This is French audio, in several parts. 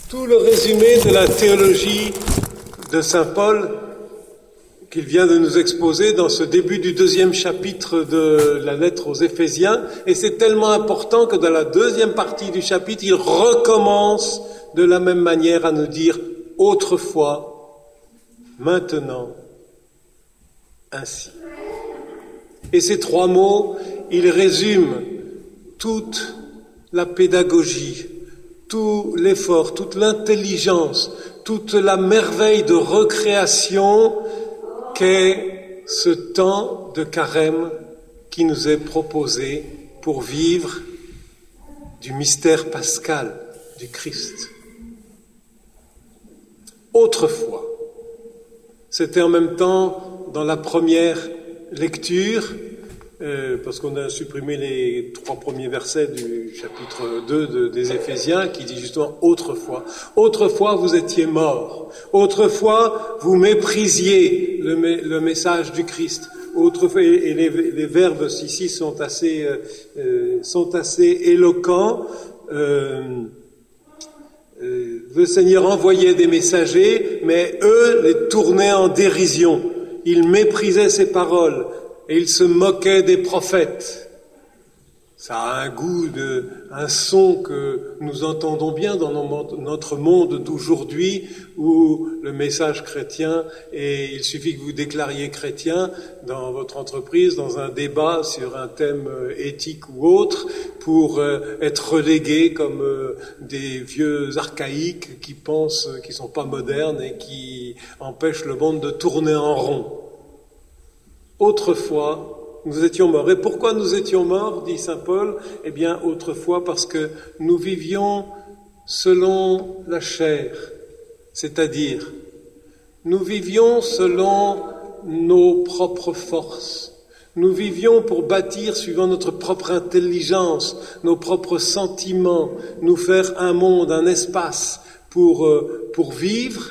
Tout le résumé de la théologie de saint Paul qu'il vient de nous exposer dans ce début du 2e chapitre de la lettre aux Éphésiens, et c'est tellement important que dans la 2e partie du chapitre, il recommence de la même manière à nous dire « autrefois, maintenant, ainsi ». Et ces 3 mots, ils résument toute la pédagogie, tout l'effort, toute l'intelligence, toute la merveille de recréation qu'est ce temps de carême qui nous est proposé pour vivre du mystère pascal du Christ. Autrefois, c'était en même temps dans la première lecture, parce qu'on a supprimé les 3 premiers versets du chapitre 2 des Éphésiens, qui dit justement « Autrefois ». Autrefois, vous étiez morts. Autrefois, vous méprisiez le message du Christ. Autrefois, et les verbes ici sont assez éloquents. Le Seigneur envoyait des messagers, mais eux les tournaient en dérision. Ils méprisaient ses paroles. Et il se moquait des prophètes. Ça a un son que nous entendons bien dans notre monde d'aujourd'hui, où le message chrétien, et il suffit que vous déclariez chrétien dans votre entreprise, dans un débat sur un thème éthique ou autre, pour être relégué comme des vieux archaïques qui pensent qu'ils sont pas modernes et qui empêchent le monde de tourner en rond. Autrefois, nous étions morts. Et pourquoi nous étions morts, dit saint Paul ? Eh bien, autrefois, parce que nous vivions selon la chair, c'est-à-dire, nous vivions selon nos propres forces. Nous vivions pour bâtir, suivant notre propre intelligence, nos propres sentiments, nous faire un monde, un espace pour vivre,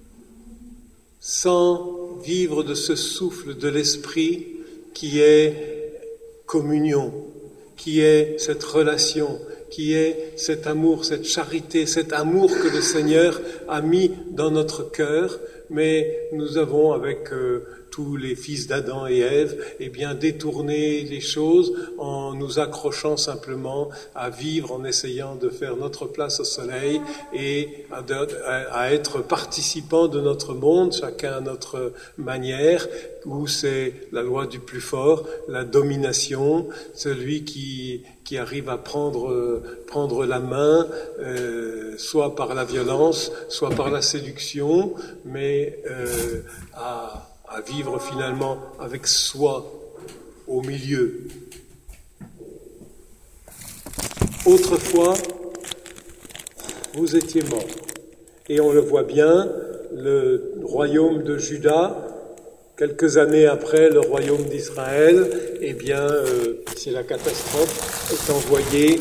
sans vivre de ce souffle de l'esprit qui est communion, qui est cette relation, qui est cet amour, cette charité, cet amour que le Seigneur a mis dans notre cœur, mais nous avons avec tous les fils d'Adam et Ève, détourné les choses en nous accrochant simplement à vivre, en essayant de faire notre place au soleil et à être participants de notre monde, chacun à notre manière, où c'est la loi du plus fort, la domination, celui qui arrive à prendre la main, soit par la violence, soit par la séduction, mais à vivre finalement avec soi au milieu. Autrefois, vous étiez morts. Et on le voit bien, le royaume de Juda, quelques années après le royaume d'Israël, c'est la catastrophe, est envoyé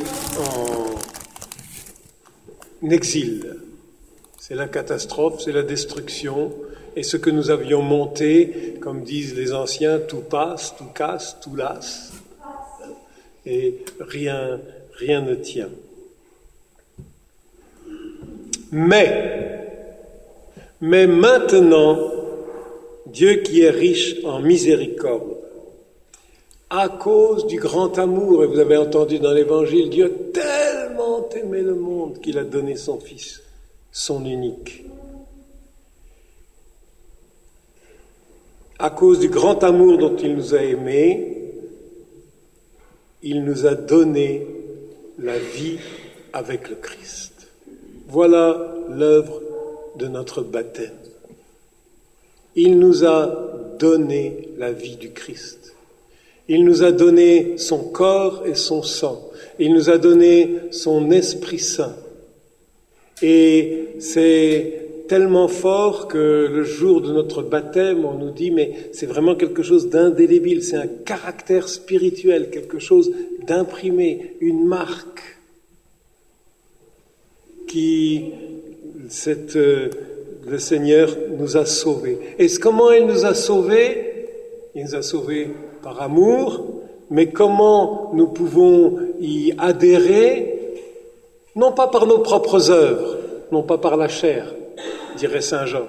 en exil. C'est la catastrophe, c'est la destruction. Et ce que nous avions monté, comme disent les anciens, tout passe, tout casse, tout lasse. Et rien ne tient. Mais maintenant, Dieu qui est riche en miséricorde, à cause du grand amour, et vous avez entendu dans l'Évangile, Dieu a tellement aimé le monde qu'il a donné son Fils, son unique. À cause du grand amour dont il nous a aimés, il nous a donné la vie avec le Christ. Voilà l'œuvre de notre baptême. Il nous a donné la vie du Christ. Il nous a donné son corps et son sang. Il nous a donné son Esprit Saint. Et c'est tellement fort que le jour de notre baptême, on nous dit, mais c'est vraiment quelque chose d'indélébile, c'est un caractère spirituel, quelque chose d'imprimé, une marque le Seigneur nous a sauvés. Et comment il nous a sauvés ? Il nous a sauvés par amour, mais comment nous pouvons y adhérer ? Non pas par nos propres œuvres, non pas par la chair, dirait saint Jean,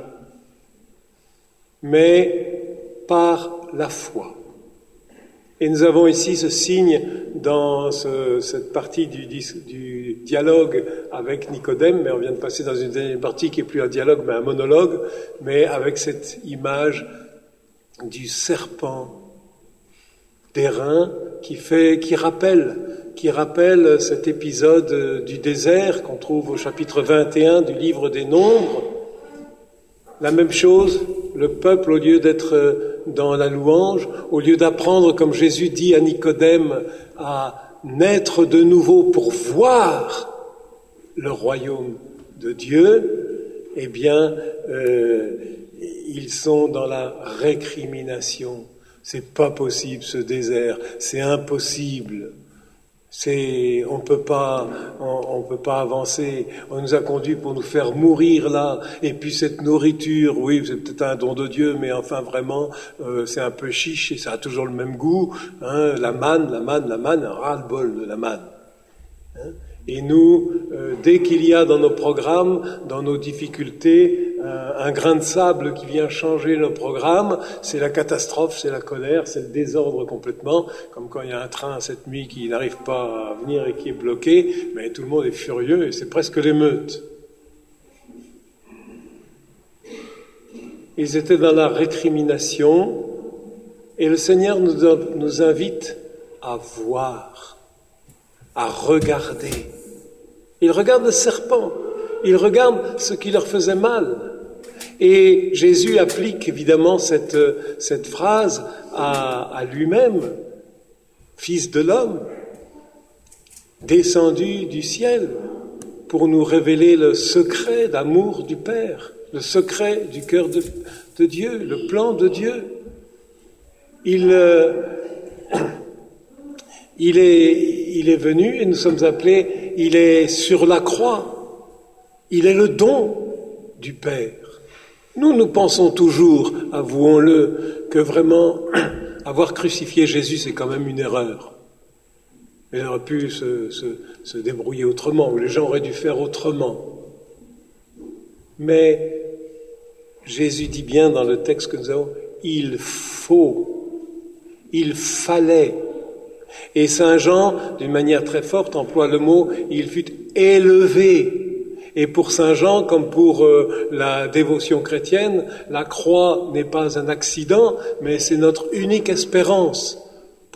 mais par la foi. Et nous avons ici ce signe dans cette partie du dialogue avec Nicodème, mais on vient de passer dans une dernière partie qui est plus un dialogue mais un monologue, mais avec cette image du serpent d'airain qui rappelle cet épisode du désert qu'on trouve au chapitre 21 du livre des Nombres. La même chose, le peuple, au lieu d'être dans la louange, au lieu d'apprendre, comme Jésus dit à Nicodème, à naître de nouveau pour voir le royaume de Dieu, eh bien, ils sont dans la récrimination. C'est pas possible ce désert, c'est impossible. On peut pas avancer. On nous a conduits pour nous faire mourir là. Et puis cette nourriture, oui, c'est peut-être un don de Dieu, mais enfin vraiment, c'est un peu chiche et ça a toujours le même goût. Hein, la manne, ras-le-bol de la manne. Hein. Et nous, dès qu'il y a dans nos programmes, dans nos difficultés, un grain de sable qui vient changer nos programmes, c'est la catastrophe, c'est la colère, c'est le désordre complètement, comme quand il y a un train cette nuit qui n'arrive pas à venir et qui est bloqué, mais tout le monde est furieux et c'est presque l'émeute. Ils étaient dans la récrimination et le Seigneur nous invite à voir, à regarder. Il regarde le serpent, il regarde ce qui leur faisait mal. Et Jésus applique évidemment cette phrase à lui-même, Fils de l'homme, descendu du ciel pour nous révéler le secret d'amour du Père, le secret du cœur de Dieu, le plan de Dieu. Il est venu et nous sommes appelés, il est sur la croix, il est le don du Père. Nous pensons toujours, avouons-le, que vraiment avoir crucifié Jésus, c'est quand même une erreur. Il aurait pu se débrouiller autrement, ou les gens auraient dû faire autrement. Mais Jésus dit bien dans le texte que nous avons, il fallait. Et saint Jean, d'une manière très forte, emploie le mot, il fut élevé. Et pour saint Jean, comme pour la dévotion chrétienne, la croix n'est pas un accident, mais c'est notre unique espérance. Pourquoi ?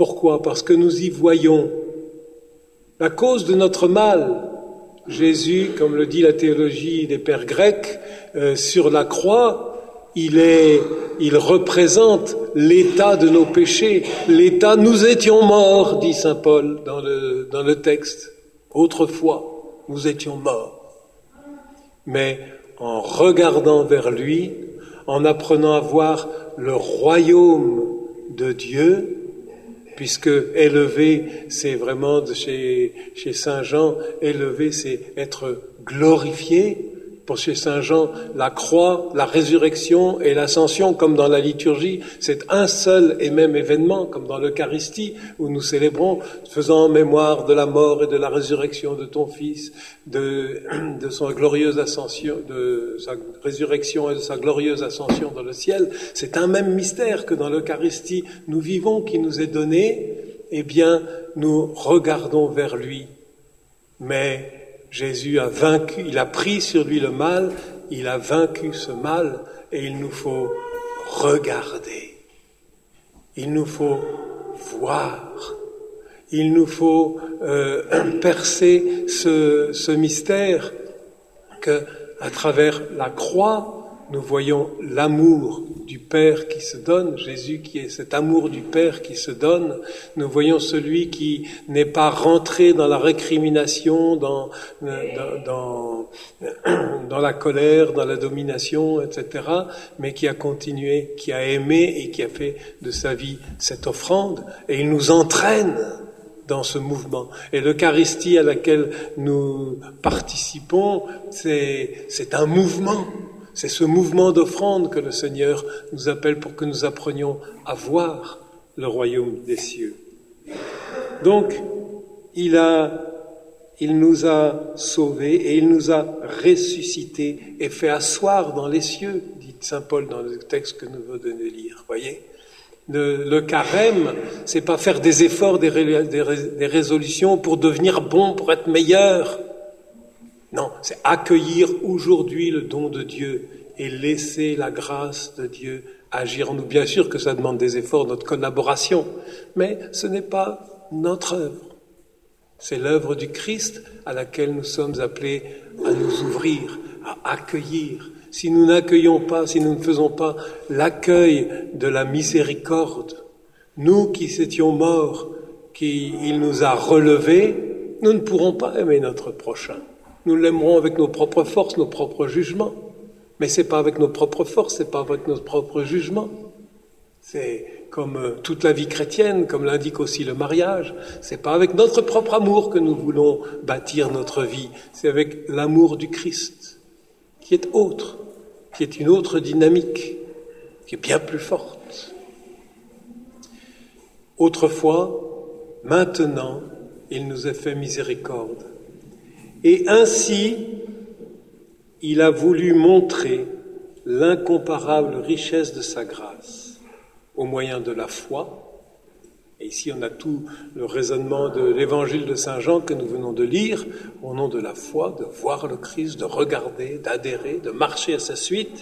Parce que nous y voyons la cause de notre mal. Jésus, comme le dit la théologie des pères grecs, sur la croix, il représente l'état de nos péchés. L'état, nous étions morts, dit saint Paul dans le texte. Autrefois, nous étions morts. Mais en regardant vers lui, en apprenant à voir le royaume de Dieu, puisque élevé, c'est vraiment chez saint Jean, élevé, c'est être glorifié. Pour chez saint Jean, la croix, la résurrection et l'ascension, comme dans la liturgie, c'est un seul et même événement, comme dans l'Eucharistie, où nous célébrons, faisant en mémoire de la mort et de la résurrection de ton Fils, de sa glorieuse ascension, de sa résurrection et de sa glorieuse ascension dans le ciel. C'est un même mystère que dans l'Eucharistie nous vivons, qui nous est donné. Eh bien, nous regardons vers lui. Mais Jésus a vaincu, il a pris sur lui le mal, il a vaincu ce mal et il nous faut regarder. Il nous faut voir. Il nous faut percer ce mystère que, à travers la croix, nous voyons l'amour du Père qui se donne, Jésus qui est cet amour du Père qui se donne. Nous voyons celui qui n'est pas rentré dans la récrimination, dans la colère, dans la domination, etc., mais qui a continué, qui a aimé et qui a fait de sa vie cette offrande. Et il nous entraîne dans ce mouvement. Et l'Eucharistie à laquelle nous participons, c'est un mouvement. C'est ce mouvement d'offrande que le Seigneur nous appelle pour que nous apprenions à voir le royaume des cieux. Donc, il a il nous a sauvés et il nous a ressuscités et fait asseoir dans les cieux, dit saint Paul dans le texte que nous venons de lire. Voyez, le carême, c'est pas faire des efforts, des résolutions pour devenir bon, pour être meilleur. Non, c'est accueillir aujourd'hui le don de Dieu et laisser la grâce de Dieu agir en nous. Bien sûr que ça demande des efforts, notre collaboration, mais ce n'est pas notre œuvre. C'est l'œuvre du Christ à laquelle nous sommes appelés à nous ouvrir, à accueillir. Si nous n'accueillons pas, si nous ne faisons pas l'accueil de la miséricorde, nous qui étions morts, il nous a relevés, nous ne pourrons pas aimer notre prochain. Nous l'aimerons avec nos propres forces, nos propres jugements. Mais c'est pas avec nos propres forces, c'est pas avec nos propres jugements. C'est comme toute la vie chrétienne, comme l'indique aussi le mariage. C'est pas avec notre propre amour que nous voulons bâtir notre vie. C'est avec l'amour du Christ, qui est autre, qui est une autre dynamique, qui est bien plus forte. Autrefois, maintenant, il nous a fait miséricorde. Et ainsi, il a voulu montrer l'incomparable richesse de sa grâce au moyen de la foi. Et ici, on a tout le raisonnement de l'évangile de Saint Jean que nous venons de lire, au nom de la foi, de voir le Christ, de regarder, d'adhérer, de marcher à sa suite.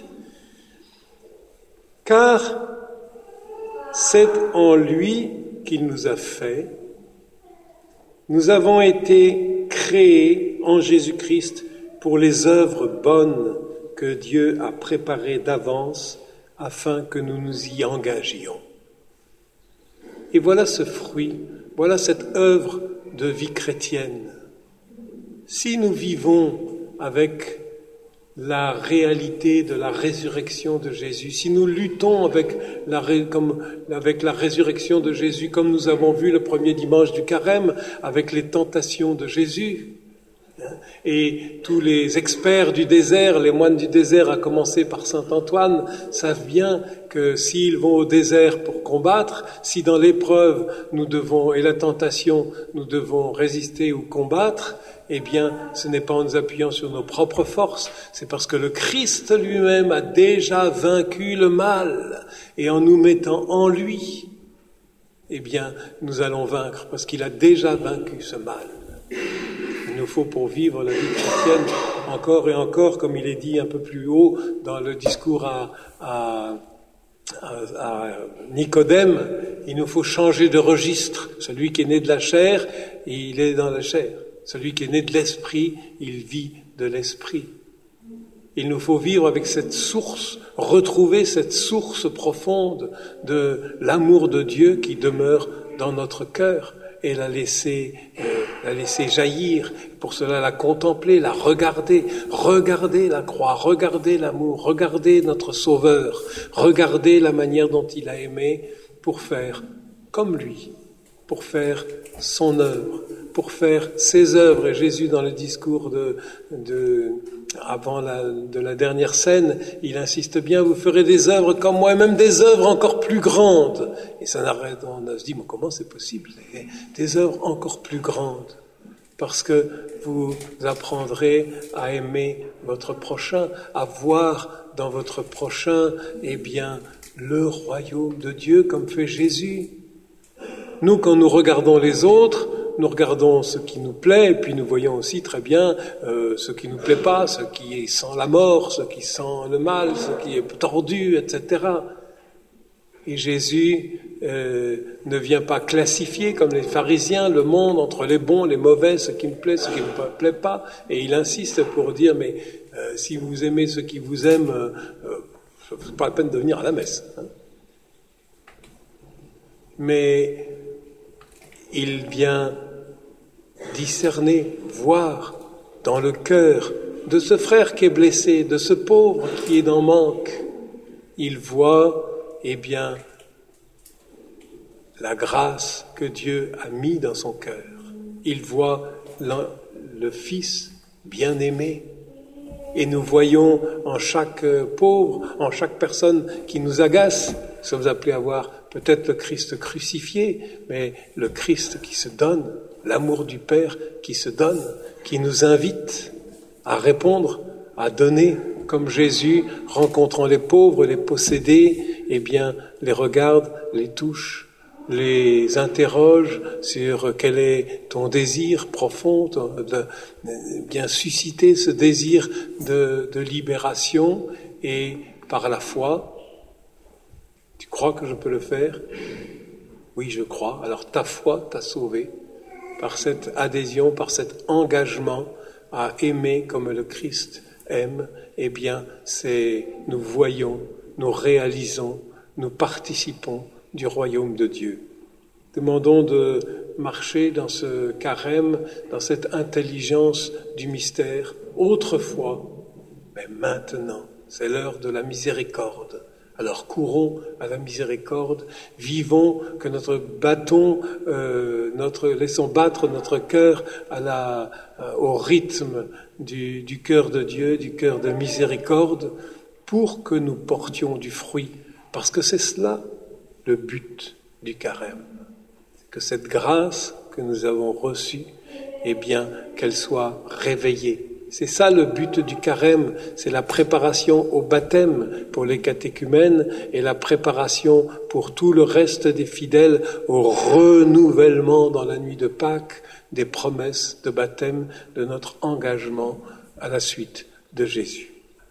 Car c'est en lui qu'il nous a fait. Nous avons été créés en Jésus-Christ pour les œuvres bonnes que Dieu a préparées d'avance afin que nous nous y engagions. Et voilà ce fruit, voilà cette œuvre de vie chrétienne. Si nous vivons avec la réalité de la résurrection de Jésus, si nous luttons avec la résurrection de Jésus, comme nous avons vu le premier dimanche du carême, avec les tentations de Jésus, et tous les experts du désert, les moines du désert, à commencer par saint Antoine, savent bien que s'ils vont au désert pour combattre, si dans l'épreuve et la tentation, nous devons résister ou combattre, eh bien, ce n'est pas en nous appuyant sur nos propres forces, c'est parce que le Christ lui-même a déjà vaincu le mal, et en nous mettant en lui, eh bien, nous allons vaincre, parce qu'il a déjà vaincu ce mal. Il nous faut pour vivre la vie chrétienne encore et encore, comme il est dit un peu plus haut dans le discours à Nicodème, il nous faut changer de registre. Celui qui est né de la chair, il est dans la chair. Celui qui est né de l'esprit, il vit de l'esprit. Il nous faut vivre avec cette source, retrouver cette source profonde de l'amour de Dieu qui demeure dans notre cœur et la laisser jaillir. Pour cela, la contempler, la regarder la croix, regarder l'amour, regarder notre Sauveur, regarder la manière dont il a aimé pour faire comme lui, pour faire son œuvre, pour faire ses œuvres. Et Jésus, dans le discours avant de la dernière scène, il insiste bien, vous ferez des œuvres comme moi, et même des œuvres encore plus grandes. Et ça n'arrête, on se dit, mais comment c'est possible? Des œuvres encore plus grandes. Parce que vous apprendrez à aimer votre prochain, à voir dans votre prochain, eh bien, le royaume de Dieu, comme fait Jésus. Nous, quand nous regardons les autres, nous regardons ce qui nous plaît, et puis nous voyons aussi très bien ce qui nous plaît pas, ce qui sent la mort, ce qui sent le mal, ce qui est tordu, etc. Et Jésus ne vient pas classifier, comme les pharisiens, le monde entre les bons, les mauvais, ce qui me plaît, ce qui ne me plaît pas. Et il insiste pour dire, mais si vous aimez ceux qui vous aiment, c'est pas la peine de venir à la messe. Hein. Mais il vient discerner, voir dans le cœur de ce frère qui est blessé, de ce pauvre qui est en manque. Il voit, eh bien, la grâce que Dieu a mis dans son cœur. Il voit le Fils bien-aimé. Et nous voyons en chaque pauvre, en chaque personne qui nous agace, nous sommes appelés à voir peut-être le Christ crucifié, mais le Christ qui se donne, l'amour du Père qui se donne, qui nous invite à répondre, à donner, comme Jésus, rencontrant les pauvres, les possédés, eh bien, les regarde, les touche, les interroge sur quel est ton désir profond, bien susciter ce désir de libération, et par la foi, tu crois que je peux le faire ? Oui, je crois. Alors ta foi t'a sauvé par cette adhésion, par cet engagement à aimer comme le Christ aime. Eh bien, nous voyons, nous réalisons, nous participons du royaume de Dieu. Demandons de marcher dans ce carême, dans cette intelligence du mystère. Autrefois, mais maintenant, c'est l'heure de la miséricorde. Alors courons à la miséricorde, vivons, que notre bâton, laissons battre notre cœur au rythme du cœur de Dieu, du cœur de miséricorde, pour que nous portions du fruit. Parce que c'est cela le but du carême. Que cette grâce que nous avons reçue, eh bien, qu'elle soit réveillée. C'est ça le but du carême, c'est la préparation au baptême pour les catéchumènes et la préparation pour tout le reste des fidèles au renouvellement dans la nuit de Pâques des promesses de baptême, de notre engagement à la suite de Jésus.